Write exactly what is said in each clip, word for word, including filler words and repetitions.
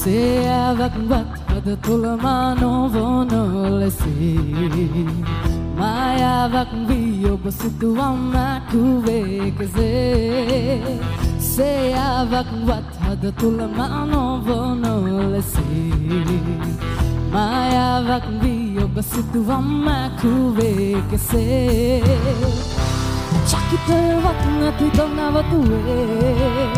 Keseyaවක් වත් හද තුළමා නොවන ලෙසේ මායාවක් වී ඔබ සිතුවම් මැකුවේ කෙසේ සේයාවක් වත් හද තුළමා නොවන ලෙසේ මායාවක් වී ඔබ සිතුවම් මැකුවේ කෙසේ චකිතවත් නැති දනවතුවේ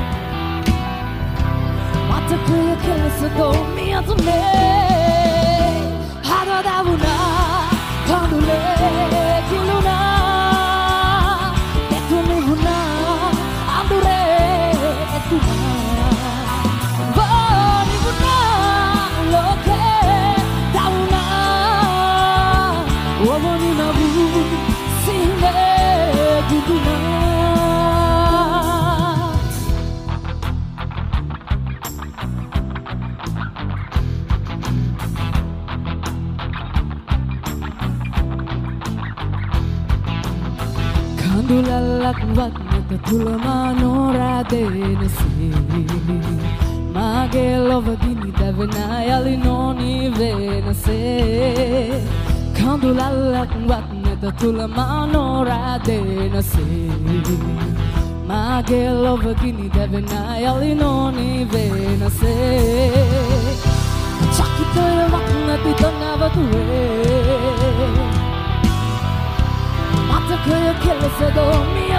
මතකය කෙලෙසදෝ මියතුනේ හදවදවුනා කඳුලේ කිලුනා එතුමි වුණා අඳුරේ එතුමා වෝනි වුණා ලෝකේ දවුනා ඔබනි නවූ සිහිනේ දුදුනා කඳුලල්ලක් වත් නැත තුළමා නොරැදෙනසේ මාගේ ලොව ගිනි දැවෙන යලි නොනිවෙනසේ කඳුලල්ලක් වත් නැත තුළමා නොරැදෙනසේ මාගේ ලොව ගිනි දැවෙන යලි නොනිවෙනසේ චකිතයක් නැති දනවතුවේ මතකය කෙලෙසදෝ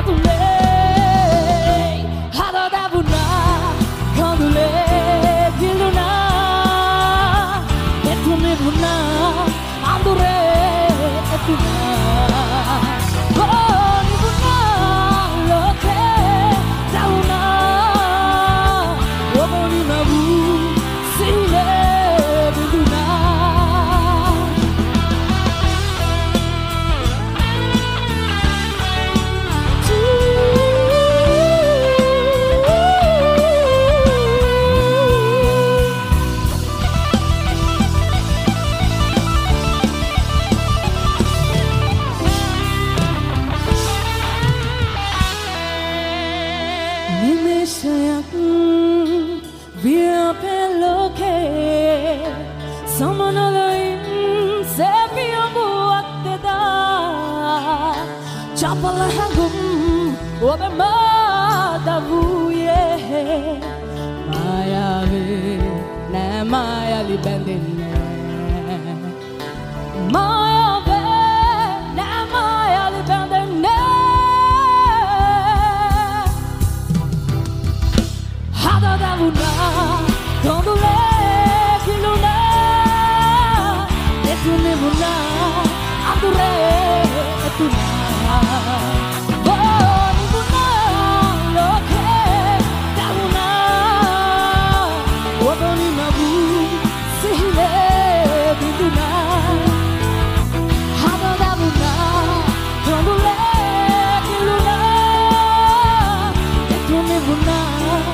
මියතුනේ හදවදවුනා කඳුලේ කිලුනා එතුමි වුණා අඳුරේ එතුමා වෝනි වුණා ලෝකේ දවුනා ඔබනි නවූ සිහිනේ දුදුනා නිමේෂයක් වියපෙලෝකේ සමනලයින් සැපියඹුවක් දෙදා චපල හැඟුම් ඔබ මාදවූයේ මායාවේ නෑ මායලි බැඳෙන්නේ මායාවේ නෑ මායලි බැඳෙන්නේ හදවදවුනා කඳුලේ කිලුනා එතුමි වුණා අඳුරේ එතුමා වෝනි වුණා ලෝකේ දවුනා ඔබනි නවූ සිහිනේ දුදුනා හදවදවුනා කඳුලේ කිලුනා එතුමි වුණා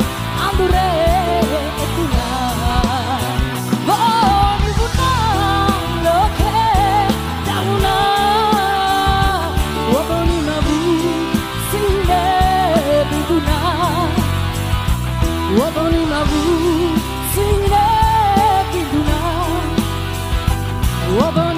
Wabani nabu sine kiduna wabani